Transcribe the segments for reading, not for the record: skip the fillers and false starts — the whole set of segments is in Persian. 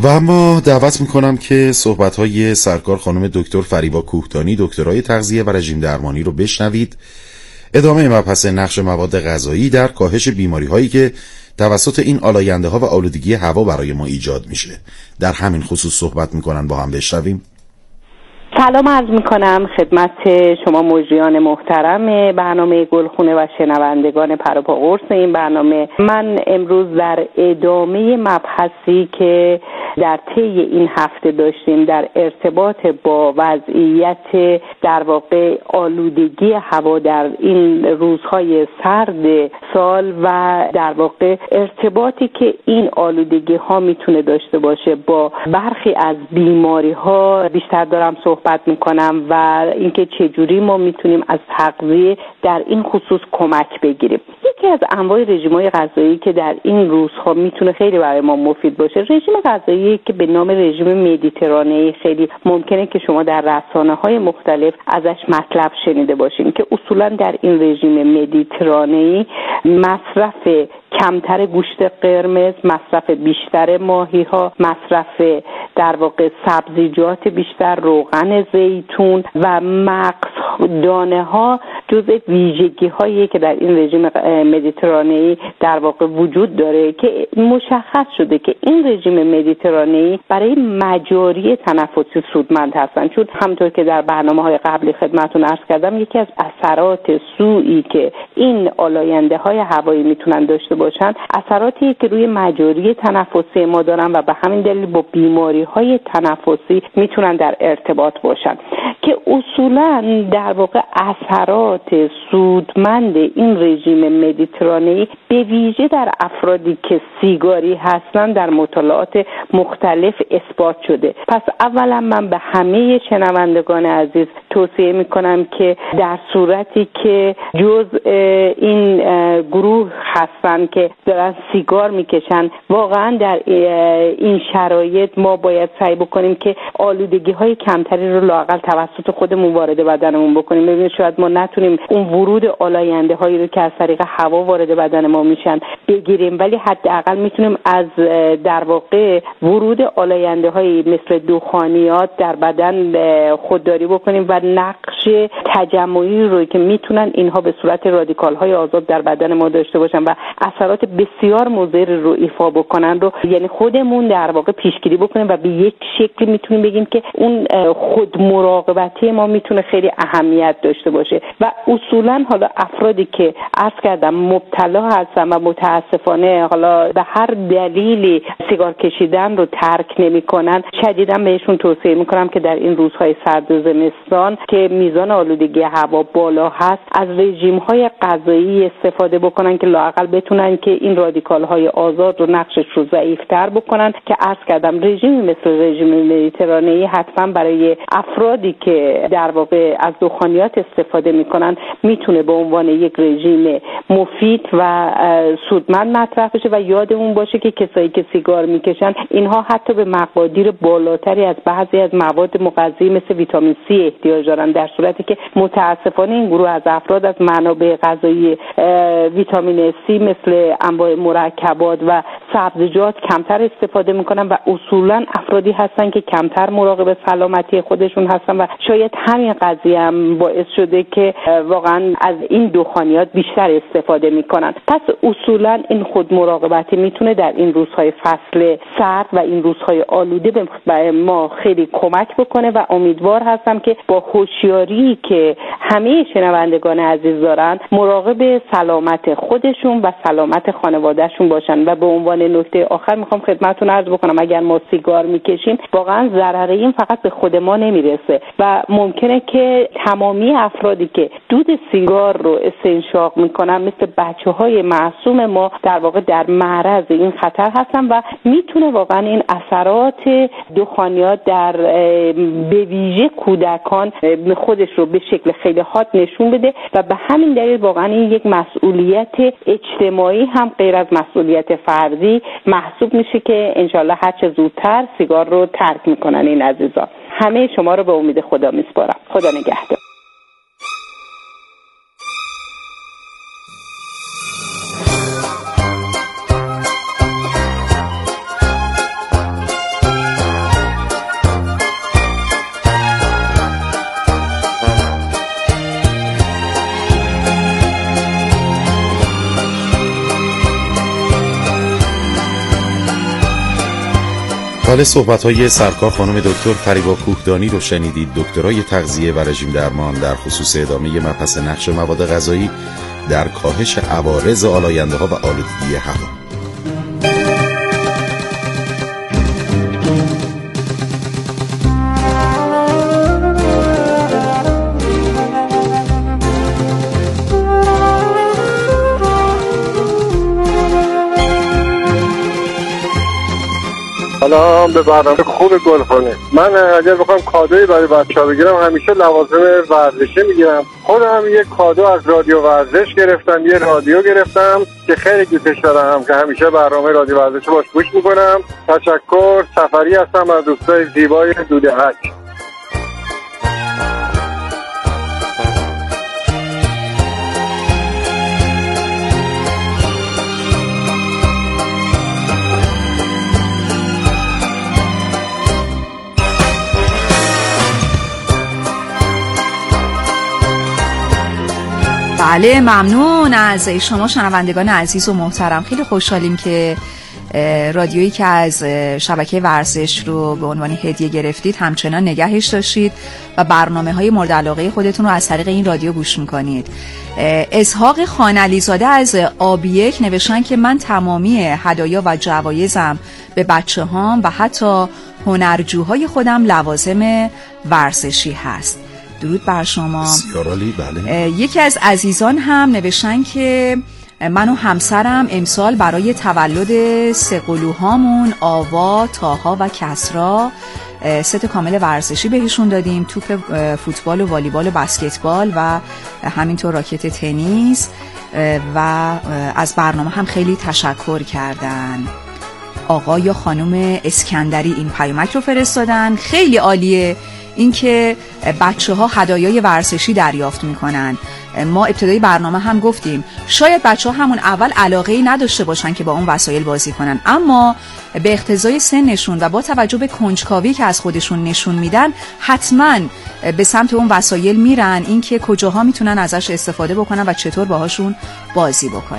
و اما دعوت میکنم که صحبت‌های سرکار خانم دکتر فریبا کوهدانی، دکترای تغذیه و رژیم درمانی رو بشنوید. ادامه مبحث نقش مواد غذایی در کاهش بیماری‌هایی که توسط این آلاینده‌ها و آلودگی هوا برای ما ایجاد میشه. در همین خصوص صحبت میکنن، با هم بشنویم. سلام عرض میکنم خدمت شما مجریان محترم برنامه گلخونه و شنوندگان پروپا قرص این برنامه. من امروز در ادامه مبحثی که در طی این هفته داشتیم در ارتباط با وضعیت در واقع آلودگی هوا در این روزهای سرد سال و در واقع ارتباطی که این آلودگی ها میتونه داشته باشه با برخی از بیماری ها بیشتر دارم صحبت میکنم و اینکه چجوری ما میتونیم از تغذیه در این خصوص کمک بگیریم. یکی از انواع رژیم‌های غذایی که در این روزها میتونه خیلی برای ما مفید باشه، رژیم غذایی که به نام رژیم مدیترانه‌ای، خیلی ممکنه که شما در رسانه‌های مختلف ازش مطلب شنیده باشین، که اصولا در این رژیم مدیترانه‌ای مصرف کمتر گوشت قرمز، مصرف بیشتر ماهی‌ها، مصرف در واقع سبزیجات بیشتر، روغن زیتون و مغز دانه‌ها جزء ویژگی‌هایی که در این رژیم مدیترانه‌ای در واقع وجود داره که مشخص شده که این رژیم مدیترانه‌ای برای مجاری تنفسی سودمند هستن، چون همونطور که در برنامه‌های قبلی خدمتتون عرض کردم یکی از اثرات سوئی که این آلاینده‌های هوایی میتونن داشته باشن اثراتی که روی مجاری تنفسی ما دارن و به همین دلیل با بیماری‌های تنفسی میتونن در ارتباط باشن، که اصولاً در واقع اثرات سودمند این رژیم مدیترانه‌ای به ویژه در افرادی که سیگاری هستن در مطالعات مختلف اثبات شده. پس اولا من به همه شنوندگان عزیز توصیه میکنم که در صورتی که جز این گروه هستن که دارن سیگار میکشن، واقعا در این شرایط ما باید سعی بکنیم که آلودگی های کمتری رو لااقل توسط خودمون وارد بدنمون بکنیم. ببینید شاید ما نتونیم اون ورود آلاینده هایی رو که از طریق هوا وارد بدن ما میشن بگیریم، ولی حداقل میتونیم از در واقع ورود آلاینده هایی مثل دخانیات در بدن خودداری بکنیم و نقش تجمعی رو که میتونن اینها به صورت رادیکال های آزاد در بدن ما داشته باشن و اثرات بسیار مضر رو ایفا بکنن رو یعنی خودمون در واقع پیشگیری بکنیم و به یک شکلی میتونیم بگیم که اون خود مراقبتی ما میتونه خیلی اهمیت داشته باشه. و اصولا حالا افرادی که عرض کردم مبتلا هستن و متاسفانه حالا به هر دلیلی سیگار کشیدن رو ترک نمی‌کنن، شدیداً بهشون توصیه میکنم که در این روزهای سرد و زمستان که میزان آلودگی هوا بالا هست از رژیم‌های غذایی استفاده بکنن که لااقل بتونن که این رادیکال‌های آزاد رو نقشش رو ضعیف‌تر بکنن، که عرض کردم رژیمی مثل رژیم مدیترانه‌ای حتما برای افرادی که در واقع از دخانیات استفاده میکنن میتونه به عنوان یک رژیم مفید و سودمند مطرح بشه. و یادمون باشه که کسایی که سیگار میکشن اینها حتی به مقادیر بالاتری از بعضی از مواد مغذی مثل ویتامین C احتیاج دارن، در صورتی که متاسفانه این گروه از افراد از منابع غذایی ویتامین C مثل انواع مرکبات و سبزیجات کمتر استفاده میکنن و اصولا افرادی هستن که کمتر مراقب سلامتی خودشون هستن و شاید همین قضیه هم باعث شده که واقعا از این دخانیات بیشتر استفاده میکنن. پس اصولا این خود مراقبتی میتونه در این روزهای فصل سرد و این روزهای آلوده به ما خیلی کمک بکنه و امیدوار هستم که با هوشیاری که همه شنوندگان عزیز دارن مراقب سلامت خودشون و سلامت خانوادهشون باشن. و به عنوان نکته آخر میخوام خدمتتون عرض بکنم اگر ما سیگار میکشیم واقعا ضرر این فقط به خود ما نمیرسه و ممکنه که تمامی افرادی که دود سیگار رو استنشاق میکنن مثل بچه‌های معصوم ما در واقع در معرض این خطر هستن و میتونه واقعا این اثرات دخانیات در به ویژه کودکان خودش رو به شکل خیلی حاد نشون بده و به همین دلیل واقعا این یک مسئولیت اجتماعی هم غیر از مسئولیت فردی محسوب میشه که انشالله هر چه زودتر سیگار رو ترک میکنن این عزیزان. همه شما رو به امید خدا میسپارم. خدا نگهدار. حال صحبت‌های سرکار خانم دکتر فریبا کوهدانی رو شنیدید، دکترای تغذیه و رژیم درمان، در خصوص ادامه مبحث نقش مواد غذایی در کاهش عوارض آلاینده‌ها و آلودگی هوا. سلام به برنامه خوب گلخانه. من اگر بخوام کادویی برای بچه‌ها بگیرم همیشه لوازم ورزشی میگیرم. خودم یک کادو از رادیو ورزش گرفتم، یه رادیو گرفتم که خیلی دوستش دارم که همیشه برنامه رادیو ورزش باش گوش میکنم. تشکر. سفری هستم از دوستای زیبای دودهک. بله، ممنون از شما شنوندگان عزیز و محترم. خیلی خوشحالیم که رادیویی که از شبکه ورزش رو به عنوان هدیه گرفتید همچنان نگهش داشتید و برنامه‌های مورد علاقه خودتون رو از طریق این رادیو گوش می‌کنید. اسحاق خانعلی‌زاده از آبیک نوشتن که من تمامی هدایا و جوایزم به بچه‌هام و حتی هنرجوهای خودم لوازم ورزشی هست. درود بر شما. بسیار عالی. بله. یکی از عزیزان هم نوشتن که من و همسرم امسال برای تولد سه قلوهامون آوا، تاها و کسرا ست کامل ورزشی بهشون دادیم، توپ فوتبال و والیبال و بسکتبال و همینطور راکت تنیس و از برنامه هم خیلی تشکر کردن. آقا یا خانم اسکندری این پیامک رو فرستادن. خیلی عالیه اینکه بچه‌ها هدایای ورزشی دریافت میکنن. ما ابتدای برنامه هم گفتیم شاید بچه‌ها همون اول علاقه‌ای نداشته باشن که با اون وسایل بازی کنن، اما به اقتضای سنشون و با توجه به کنجکاوی که از خودشون نشون میدن حتما به سمت اون وسایل میرن، اینکه کجاها میتونن ازش استفاده بکنن و چطور باهاشون بازی بکنن.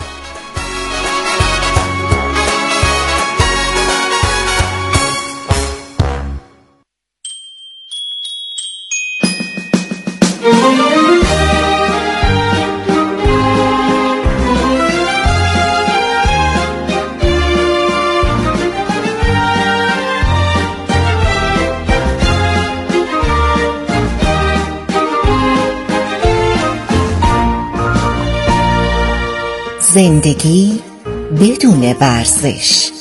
زندگی بدون ورزش.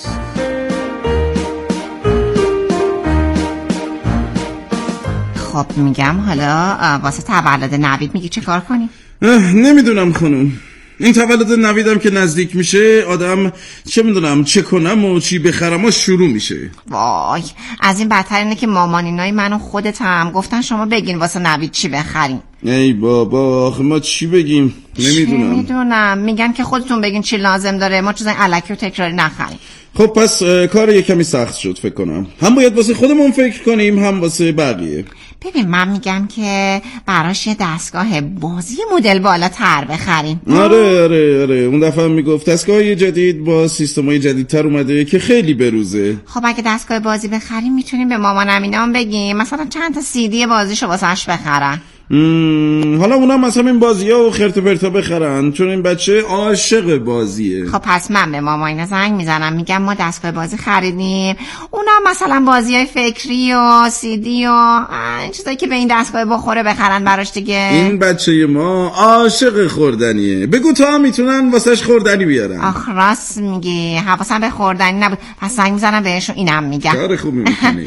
خب میگم حالا واسه تولد نوید میگی چه کار کنیم؟ نمیدونم خانم، این تولد نویدم که نزدیک میشه آدم چه میدونم چه کنم و چی بخرم و شروع میشه. وای از این بدتر اینه که مامانینای من و خودت هم گفتن شما بگین واسه نوید چی بخریم. ای بابا آخه ما چی بگیم؟ نمیدونم میگن که خودتون بگین چی لازم داره، ما چیزای الکی و تکراری نخریم. خب پس کار یه کمی سخت شد فکر کنم. هم باید واسه خودمون فکر کنیم هم واسه بقیه. ببین من میگم که براش یه دستگاه بازی مدل بالاتر بخریم. آره اون دفعه هم میگفت دستگاه جدید با سیستمای جدیدتر اومده که خیلی بروزه. خب اگه دستگاه بازی بخریم میتونیم به مامانم اینام بگیم مثلا چند تا CD بازیشو واسش بخرن. حالا اونم مثلا این بازی‌ها و خرت و پرتا بخرن چون این بچه عاشق بازیه. خب پس من به ماماینا زنگ میزنم میگم ما دستگاه بازی خریدیم، اونم مثلا بازی‌های فکری و CD و این چیزایی که به این دستگاه بخوره بخرن براش دیگه. این بچه ما عاشق خوردنیه، بگو تا هم میتونن واسش خوردنی بیارن. آخ راست میگی، حواسم به خوردنی نبود، پس زنگ میزنم بهشون اینم میگم. کار خوبی میکنی.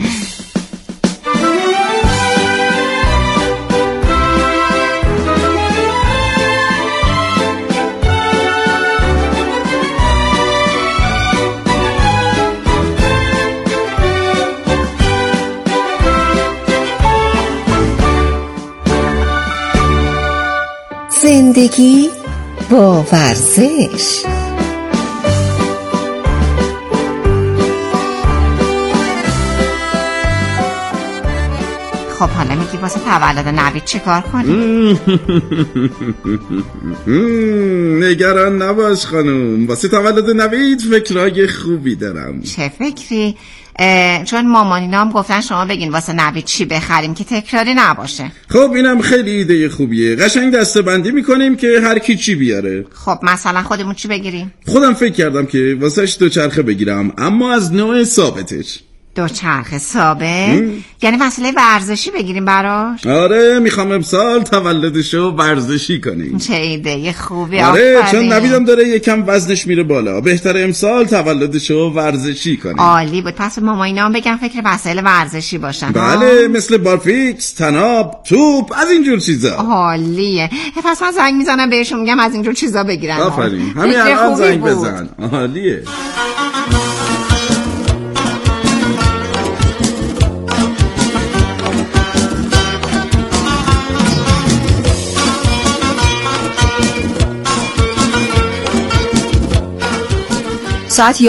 زندگی با ورزش. خب حالا میگی واسه تولد نوید چه کار کنیم؟ نگران نباش خانم، واسه تولد نوید فکرای خوبی دارم. چه فکری؟ چون مامانینا هم گفتن شما بگین واسه نوید چی بخریم که تکراری نباشه. خب اینم خیلی ایده خوبیه. قشنگ دسته‌بندی میکنیم که هر کی چی بیاره. خب مثلا خودمون چی بگیریم؟ خودم فکر کردم که واسهش دوچرخه بگیرم، اما از نوع ثابتش. دوچرخه ثابت؟ یعنی وسیله ورزشی بگیریم براش؟ آره، میخوام امسال تولدشو ورزشی کنیم. چه ایده خوبی. آره، چون نویدم داره یکم وزنش میره بالا، بهتره امسال تولدشو ورزشی کنیم. عالی بود. پس ماماینا هم بگم فکر وسایل ورزشی باشن. بله، مثل بارفیکس، تناب، توپ، از اینجور چیزا. عالیه. پس من زنگ میزنم بهشون میگم از اینجور چیزا بگیرن. آفرین، همین الان زنگ بزن. عالیه. ساعت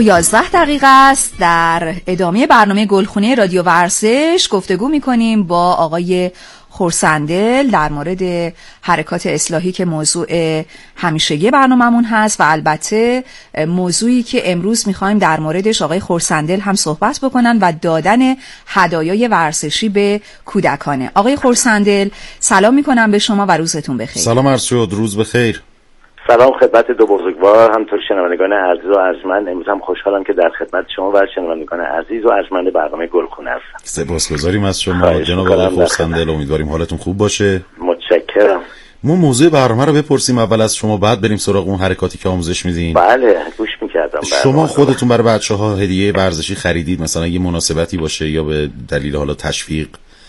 11:11 است. در ادامه برنامه گلخونه رادیو ورزش گفتگو می‌کنیم با آقای خورسندل در مورد حرکات اصلاحی که موضوع همیشگی برنامه‌مون هست و البته موضوعی که امروز می‌خوایم در موردش آقای خورسندل هم صحبت بکنن و دادن هدایای ورزشی به کودکانه. آقای خورسندل سلام می‌کنم به شما و روزتون بخیر. سلام عرض شد، روز بخیر. سلام خدمت دو بزرگوار، همطور شنوندگان عزیز و ارجمند. امروز هم خوشحالم که در خدمت شما و شنوندگان عزیز و ارجمند برنامه گلخونه هستم. سپاسگزاریم از شما جناب آقای خورسندل، امیدواریم حالتون خوب باشه. متشکرم. ما موضوع برنامه رو بپرسیم اول از شما، بعد بریم سراغ اون حرکاتی که آموزش میدین. بله، گوش می‌کردم. شما خودتون برای بچه‌ها هدیه ورزشی خریدید، مثلا یه مناسبتی باشه یا به دلیل حالا تشویق؟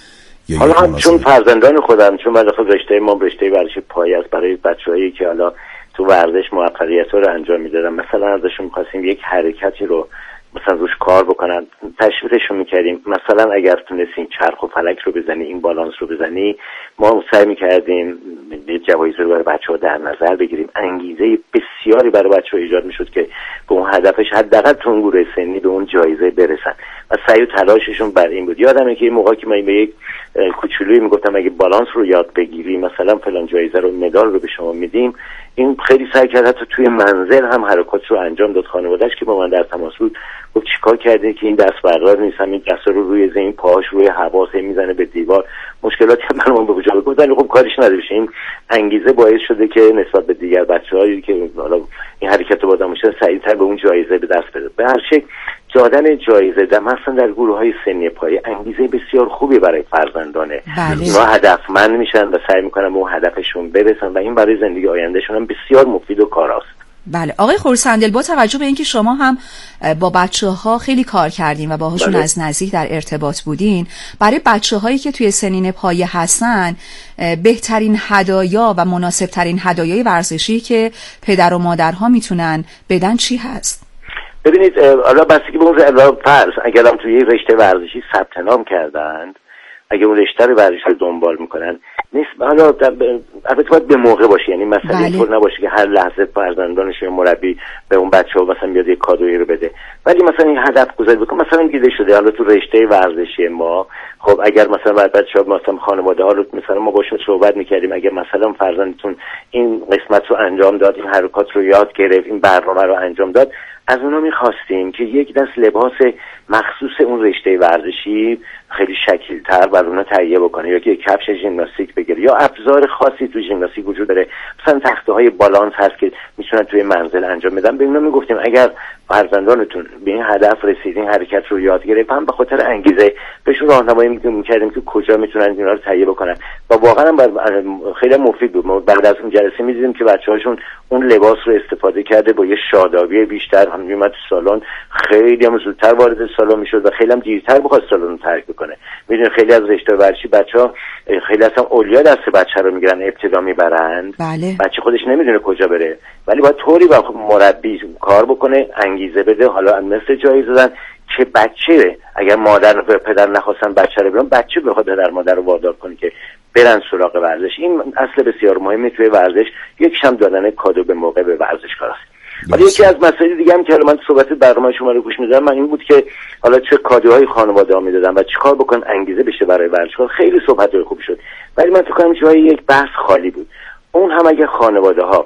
حالا هم چون فرزندان خودم، چون بعد خود رشته ما رشته ورزشی پایه است برای بچه‌هایی که حالا تو ورزش موفقیت‌ها رو انجام میدادن، مثلا ازشون خواستیم یک حرکتی رو مثلا روش کار بکنن، تشویقشون میکردیم. مثلا اگر تونستین چرخ و فلک رو بزنی، این بالانس رو بزنی، ما سعی میکردیم جوایز رو برای بچه‌ها در نظر بگیریم. انگیزه بسیاری برای بچه‌ها ایجاد میشد که به اون هدفش حداقل تو اون گروه سنی به اون جایزه برسن و سعی و تلاششون بر این بود. یادمه که این موقعی که من به یک کوچولویی میگفتم اگه بالانس رو یاد بگیری مثلا فلان جایزه رو، مدال رو به شما میدیم، این خیلی سعی کرد حتی توی منزل هم حرکات رو انجام داد. خانواده‌اش که با من در تماس بود گفت چیکار کرده که این دست بردار نیست، همین دست رو روی زمین، پاهاش روی هوا میزنه به دیوار، مشکلاتی هم برام به وجود گفت ولی خب کارش نداره. این انگیزه باعث شده که نسبت به دیگر بچه‌هایی که حالا این حرکت رو بادام میشه سریعتر به اون جایزه به دست بده. به هر شکل دادن جایزه مثلا در گروه‌های سنی پایه انگیزه بسیار خوبی برای فرزندانه. اونا هدفمند میشن و سعی میکنن به اون هدفشون برسن و این برای زندگی آیندهشون هم بسیار مفید و کاراست. بله آقای خورسندل، با توجه به اینکه شما هم با بچه‌ها خیلی کار کردین و باهاشون از نزدیک در ارتباط بودین، برای بچه‌هایی که توی سنین پایه هستن بهترین هدایا و مناسب‌ترین هدایای ورزشی که پدر و مادرها میتونن بدن چی هست؟ ببینید، حالا بستگی به اون فرض اگر هم توی رشته ورزشی ثبت نام کردند، اگه اون رشته ورزشی رو دنبال میکنن، نیست حالا البته باید به موقع باشه، یعنی مثلا اینطور نباشه که هر لحظه فرزندانش یا مربی به اون بچه‌ها مثلا بیاد یه کادویی رو بده، ولی مثلا این هدف گذاری بکنه. مثلا دیده شده حالا تو رشته ورزشی ما، خب اگر مثلا بچه‌ها مثلا خانواده ها رو مثلا ما باشون صحبت می‌کردیم، اگر مثلا فرزندتون این قسمت رو انجام داد، این حرکات رو یاد گرفت، این برنامه رو انجام داد، از اونا می‌خواستیم که یک دست لباس مخصوص اون رشته ورزشی خیلی شکیل‌تر بر اونا تهیه بکنه، یا که کفش ژیمناستیک بگیره، یا ابزار خاصی تو ژیمناستیک وجود داره، مثلا تخته‌های بالانس هست که میتونن توی منزل انجام بدن. به اونا میگفتیم اگر فرزندانتون به این هدف رسیدین، حرکت رو یاد گرفتن، به خاطر انگیزه بهشون راهنمایی می‌کردیم که کجا میتونن اینا رو تهیه بکنن و واقعا خیلی مفید بود. بعد از اون جلسه می‌دیدیم که بچه‌هاشون اون لباس رو استفاده کرده با یه شادابی بیشتر، هم میومد تو سالن، خیلی هم زودتر وارد سالن میشد و خیلی هم دیرتر بخواد سالن رو ترک بکنه. میدونید خیلی از رشته ورزشی بچه‌ها خیلی اصلا اولیا دست بچه رو میگیرن، ابتدا میبرند. بله. بچه خودش نمیدونه کجا بره، ولی باید طوری با مربی کار بکنه، انگیزه بده، حالا مثل جایزه دادن که بچه اگر مادر و پدر نخواستن بچه رو برن، بچه بخواد پدر مادر رو وادار کنه که برن سراغ ورزش. این اصل بسیار مهمی توی ورزش، یکیش هم دادن کادو به موقع به ورزشکاراست. ولی یکی از مسائل دیگه هم که من صحبت برنامه شما رو گوش می‌دادم، من این بود که حالا چه کادوهای خانواده‌ها میدادن و چیکار بکن انگیزه بشه برای ورزشکار. خیلی صحبت‌های خوب شد، ولی من فکر کنم جای یک بحث خالی بود. اون هم اگه خانواده‌ها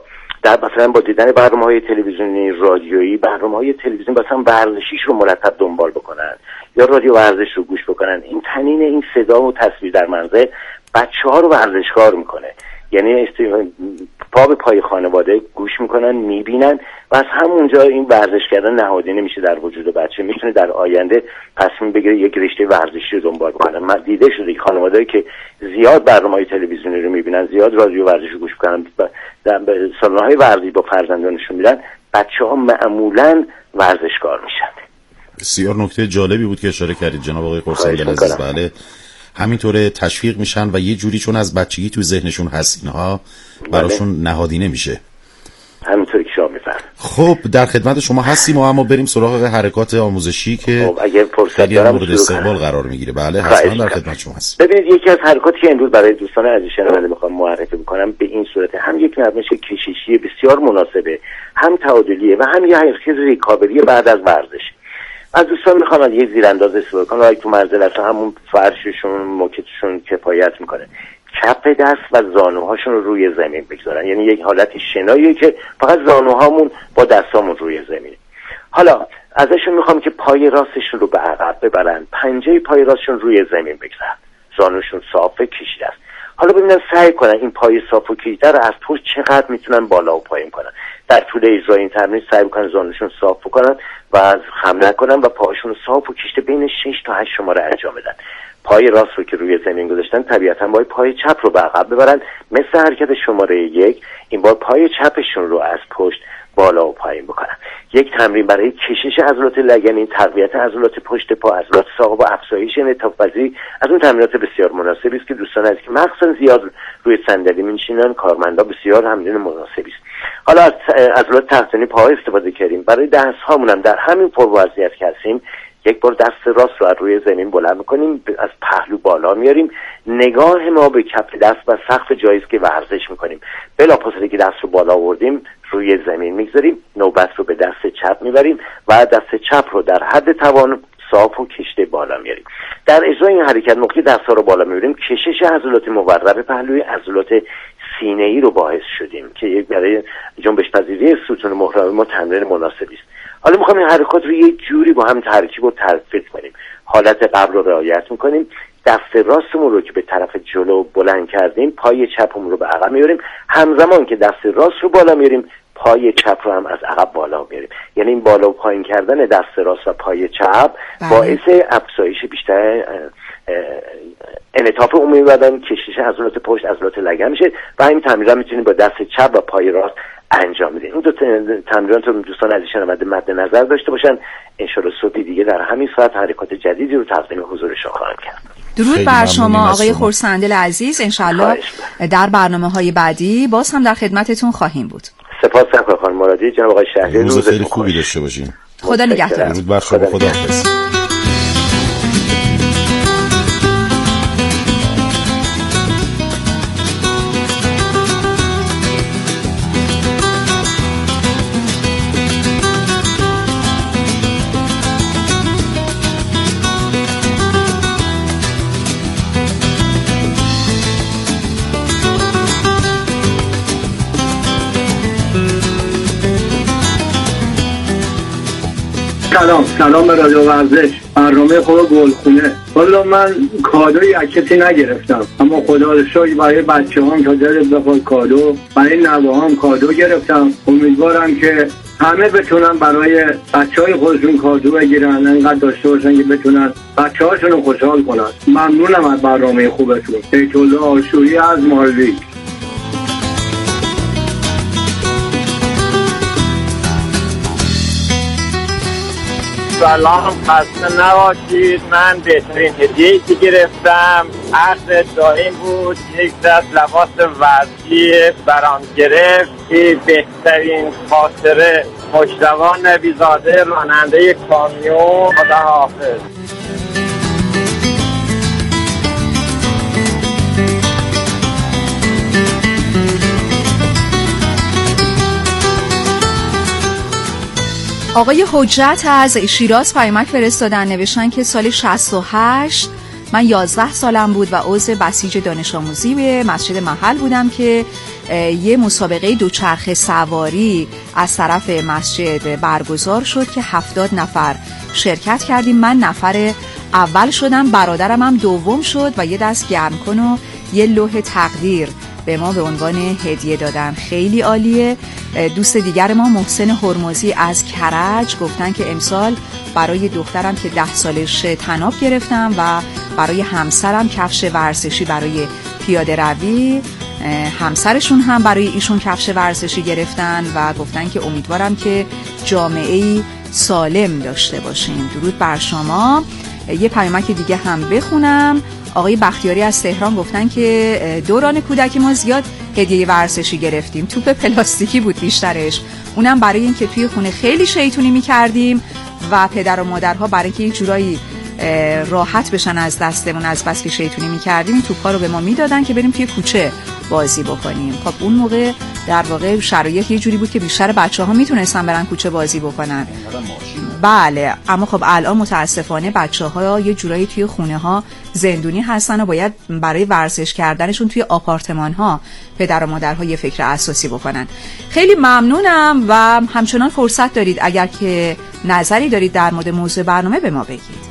در مثلا با دیدن برنامه‌های تلویزیونی، رادیویی، برنامه‌های تلویزیونی مثلا ورزشیش رو مرتب دنبال بکنن یا رادیو ورزش رو گوش بکنن، این تنین این صدا و تصویر در منزل بچه‌ها رو ورزشکار میکنه. یعنی پا به پای خانواده گوش میکنن، میبینن و از همونجا این ورزش کردن نهادینه میشه در وجود بچه. میتونه در آینده تصمیم بگیره یک رشته ورزشی رو دنبال کنه. من دیده شده که خانواده‌ای که زیاد برنامه‌های تلویزیونی رو میبینن، زیاد رادیو ورزش رو گوش میکنن، در سالن‌های ورزشی با فرزندانشون میرن، بچه‌ها معمولاً ورزشکار میشن. بسیار نکته جالبی بود که اشاره کردید جناب آقای خورسندل عزیز. بله همینطوره، تشویق میشن و یه جوری چون از بچگی تو ذهنشون هست اینها براشون نهادینه میشه. همینطوری که شما میفرمایید. خب در خدمت شما هستیم و اما بریم سراغ حرکات آموزشی که اگه فرصت دارم مورد استقبال قرار میگیره. بله حتما در خدمت شما هستیم. ببینید یکی از حرکاتی که امروز برای دوستان عزیز شنونده میخوام معرفی بکنم به این صورت، هم یک نرمش کششی بسیار مناسبه، هم تعادلیه و هم یه حرکت ریکاوری بعد از ورزش. از دوستان میخوام یه زیرانداز استفاده کنن و تو منزل اصلا همون فرششون موکتشون کفایت میکنه، کف دست و زانوهاشون رو روی زمین بگذارن. یعنی یک حالت شناییه که فقط زانوهامون با دستامون روی زمینه. حالا ازشون میخوام که پای راستشون رو به عقب ببرن، پنجه پای راستشون روی زمین بگذارن، زانوشون صافه کشیده است. حالا ببینن سعی کنن این پای صاف و کشیده رو از پشت چقدر میتونن بالا و پایین کنن. در طول اجرای این تمرین سعی کنن زانوشون صاف کنن و خم نکنن و پاهاشون صاف و کشیده بین 6 تا 8 شماره انجام بدن. پای راست رو که روی زمین گذاشتن طبیعتاً باید پای چپ رو به عقب ببرن، مثل حرکت شماره 1 این بار پای چپشون رو از پشت بالا و پایین بکنن. یک تمرین برای کشش عضلات لگن، تقویت عضلات پشت پا، عضلات ساق و افزایش انعطاف‌پذیری از اون تمرینات بسیار مناسبی است که دوستان عزیز که مخصوصاً زیاد روی صندلی می‌نشینن، کارمندا بسیار تمرین مناسبی است. حالا از عضلات تحتانی پا استفاده کردیم. برای دست‌هامون هم در همین فرم وضعیت که هستیم، یک بار دست راست رو از روی زمین بلند می‌کنیم، از پهلو بالا میاریم، نگاه ما به کف دست و سقف جایی است که ورزش می‌کنیم. بلافاصله که دست رو بالا آوردیم روی زمین میگذاریم، نوبت رو به دست چپ میبریم و دست چپ رو در حد توان صاف و کشیده بالا میاریم. در اجرای این حرکت موقعی دست‌ها رو بالا میبریم، کشش عضلات مورب پهلوی، عضلات سینه‌ای رو باعث شدیم که برای جنبش پذیری ستون محراب ما تمرین مناسبی است. حالا می‌خوام این حرکات رو یه جوری با هم ترکیب و ترفیق کنیم. حالت قبل رو رعایت می‌کنیم، دست راستمون رو که به طرف جلو بلند کردیم، پای چپمون رو به عقب میاریم، همزمان که دست راست رو بالا میاریم پای چپ رو هم از عقب بالا میاریم. یعنی این بالا و پایین کردن دست راست و پای چپ باعث افزایش بیشتر انعطاف عمومی بدن، کشش عضلات پشت، عضلات لگن میشه و این تمرین رو میتونید با دست چپ و پای راست انجام بدین. این دو تمرینات رو دوستان عزیز شنونده مد نظر داشته باشن. ان شاءالله صبح دیگه در همین ساعت حرکات جدیدی رو تقدیم حضور شما خواهم کرد. درود بر شما آقای خورسندل عزیز. ان شاءالله در برنامه‌های بعدی باز هم در خدمتتون خواهیم بود. سپاس خانم مرادی. جناب آقای شهری روز خیلی خوبی داشته باشین. خدا نگهدار. درود بر شما. خداحافظ. سلام به رادیو ورزش، برنامه خوب گلخونه. والا من کادوی از کسی نگرفتم، اما خدا رو شکر برای بچه‌هام تا دلت بخواد کادو، برای نوه‌هام کادو گرفتم. امیدوارم که همه بتونن برای بچه‌های خودشون کادو بگیرن، انقدر داشته باشن که بتونن بچه‌هاشون رو خوشحال کنن. ممنونم از برنامه خوبتون. بیت الله آشوری از مالوی. سلام، خسته نباشید. من بهترین هدیه‌ای که گرفتم عقد دایم بود، یک دست لباس ورزشی برام گرفت که بهترین خاطره مجتبی نبیزاده، راننده کامیون. خداحافظ. آقای حجت از شیراز پیامک فرستادن، نوشتن که سال 68 من 11 سالم بود و عضو بسیج دانش آموزی به مسجد محل بودم که یه مسابقه دوچرخه سواری از طرف مسجد برگزار شد که 70 نفر شرکت کردیم. من نفر اول شدم، برادرم هم دوم شد و یه دست گرم کن و یه لوح تقدیر به ما به عنوان هدیه دادن. خیلی عالیه. دوست دیگر ما محسن هرمزی از کرج گفتن که امسال برای دخترم که 10 سالش طناب گرفتم و برای همسرم کفش ورزشی برای پیاده روی، همسرشون هم برای ایشون کفش ورزشی گرفتن و گفتن که امیدوارم که جامعه‌ای سالم داشته باشیم. درود بر شما. یه پیامک دیگه هم بخونم. آقای بختیاری از تهران گفتن که دوران کودکی ما زیاد هدیه ورزشی گرفتیم. توپ پلاستیکی بود بیشترش، اونم برای اینکه توی خونه خیلی شیطونی می‌کردیم و پدر و مادرها برای اینکه یه جورایی راحت بشن از دستمون از بس که شیطونی می‌کردیم این توپا رو به ما میدادن که بریم توی کوچه بازی بکنیم. خب اون موقع در واقع شرایط یه جوری بود که بیشتر بچه‌ها میتونستن برن کوچه بازی بکنن. بله، اما خب الان متاسفانه بچه‌ها یه جورایی توی خونه‌ها زندونی هستن و باید برای ورزش کردنشون توی آپارتمان‌ها پدر و مادرها یه فکر اساسی بکنن. خیلی ممنونم و همچنان فرصت دارید اگر که نظری دارید در مورد موضوع برنامه به ما بگید.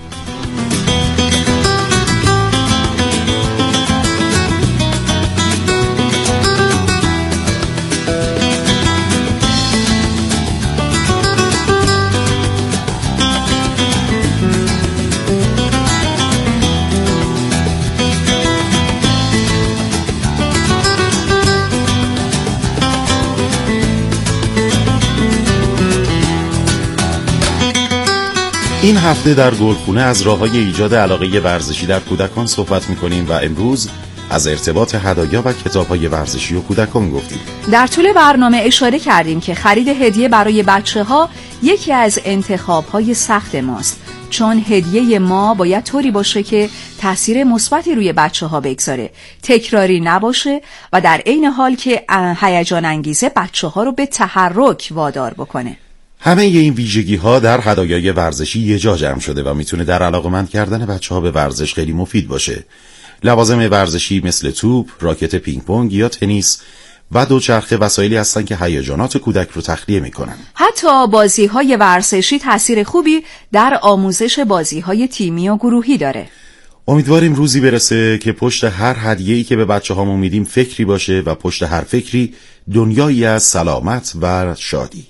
این هفته در گلخونه از راه‌های ایجاد علاقه ورزشی در کودکان صحبت می‌کنیم و امروز از ارتباط هدایا و کتاب‌های ورزشی و کودکان گفتیم. در طول برنامه اشاره کردیم که خرید هدیه برای بچه‌ها یکی از انتخاب‌های سخت ماست، چون هدیه ما باید طوری باشه که تأثیر مثبتی روی بچه‌ها بگذاره، تکراری نباشه و در عین حال که هیجان انگیزه بچه‌ها رو به تحرک وادار بکنه. همه این ویژگی ها در هدایای ورزشی یه جا جمع شده و میتونه در علاقمند کردن بچه ها به ورزش خیلی مفید باشه. لوازم ورزشی مثل توپ، راکت پینگ پونگ یا تنیس و دوچرخه وسایلی هستن که هیجانات کودک رو تخلیه میکنن. حتی بازی‌های ورزشی تأثیر خوبی در آموزش بازی‌های تیمی و گروهی داره. امیدواریم روزی برسه که پشت هر هدیه‌ای که به بچه‌هامون میدیم فکری باشه و پشت هر فکری دنیایی از سلامت و شادی.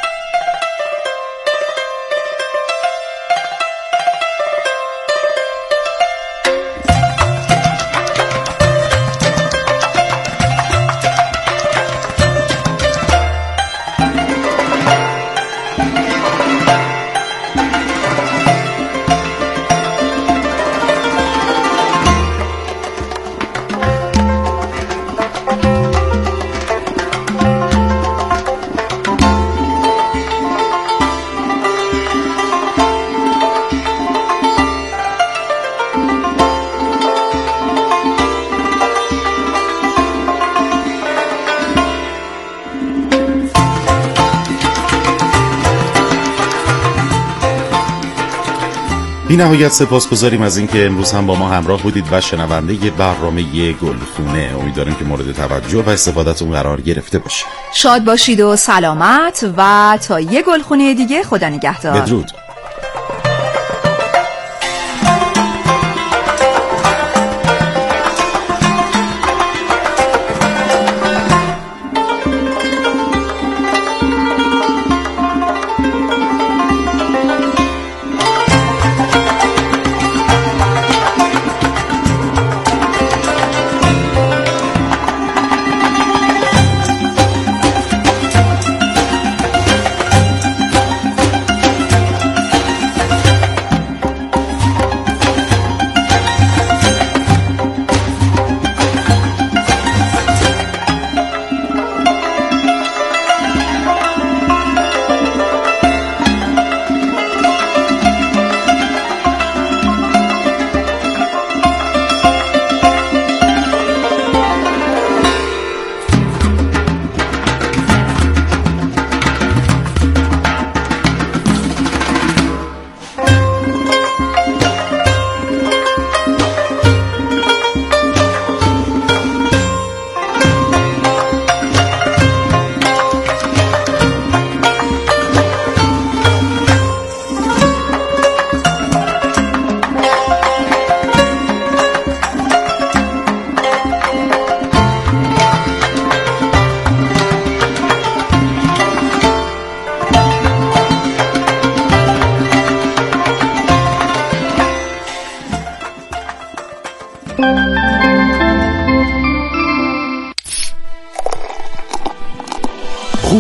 بی نهایت سپاسگزاریم از اینکه امروز هم با ما همراه بودید و شنونده برنامه گلخونه. امیدواریم که مورد توجه و استفادهتون قرار گرفته باشه. شاد باشید و سلامت و تا یه گلخونه دیگه خدا نگهدار. بدرود.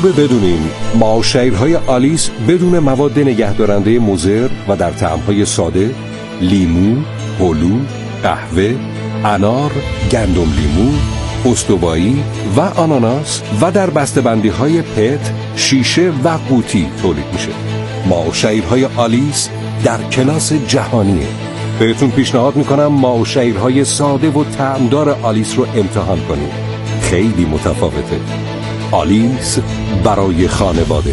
خوبه بدونین معاشرهای آلیس بدون مواد نگهدارنده مضر و در طعم‌های ساده، لیمو، هلو، قهوه، انار، گندم لیمو، استوایی و آناناس و در بسته‌بندی‌های پت، شیشه و قوطی تولید میشه. معاشرهای آلیس در کلاس جهانیه. بهتون پیشنهاد میکنم معاشرهای ساده و طعمدار آلیس رو امتحان کنید. خیلی متفاوته. آلیس برای خانواده.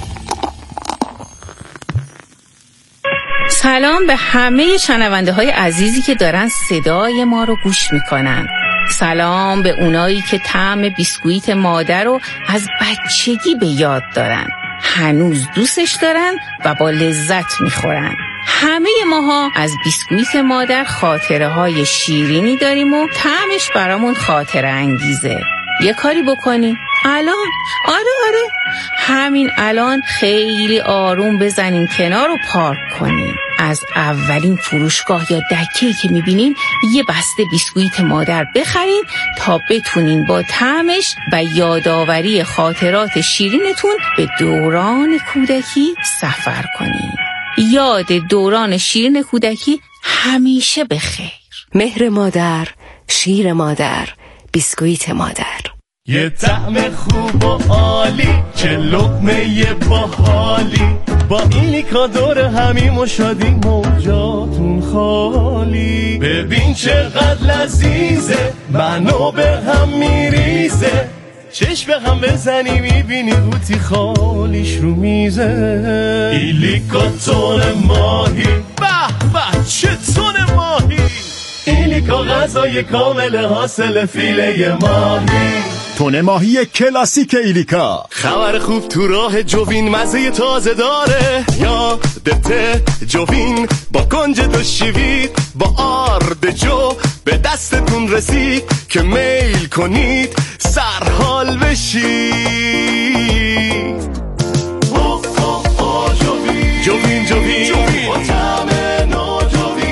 سلام به همه شنونده های عزیزی که دارن صدای ما رو گوش میکنن. سلام به اونایی که طعم بیسکویت مادر رو از بچگی به یاد دارن، هنوز دوستش دارن و با لذت میخورن. همه ماها از بیسکویت مادر خاطره های شیرینی داریم و طعمش برامون خاطره انگیزه. یه کاری بکنیم الان، آره همین الان خیلی آروم بزنین کنار و پارک کنین. از اولین فروشگاه یا دکه‌ای که میبینین یه بسته بیسکویت مادر بخرین تا بتونین با طعمش و یادآوری خاطرات شیرینتون به دوران کودکی سفر کنین. یاد دوران شیرین کودکی همیشه بخیر. مهر مادر، شیر مادر، بیسکویت مادر. یه طعم خوب و عالی، چه لقمه باحالی، با ایلیکا دور همیم و شادیم و جاتون خالی. ببین چقدر لذیذه، منو به هم میریزه، چشم به هم بزنی میبینی قوطی خالیش رو میزه. ایلیکا تون ماهی، به به چه تون ماهی، ایلیکا غذای کامل حاصل فیله ماهی. تون ماهی کلاسیک ایلیکا. خبر خوب تو راه جوین مزه تازه داره، یادته جوین با کنج دو شیوید، با آرد جو به دستتون رسید که میل کنید سرحال بشید. جوین جوین با طعم نو،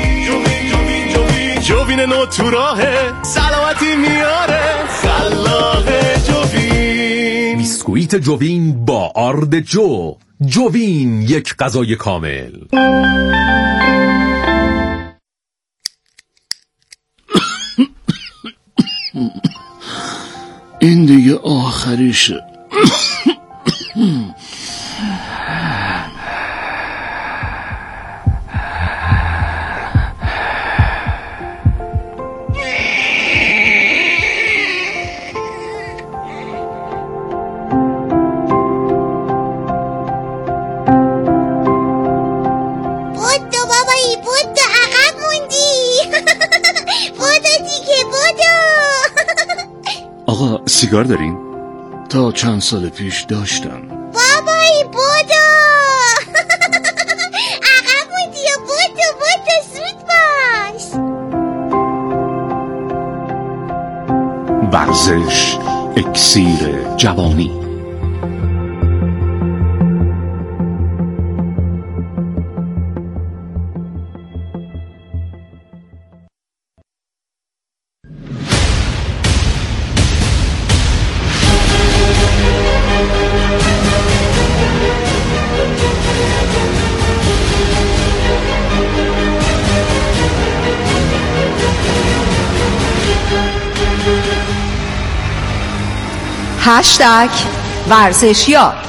جوین نو تو راهه، سلامتی میاره، خلاق جوین. بیسکویت جوین با آرد جو. جوین، یک غذای کامل. این دیگه آخریشه. آقا سیگار دارین؟ تا چند سال پیش داشتم. بابایی بودو عقب موندی و بودو زود باش. ورزش اکسیر جوانی. #ورزشیار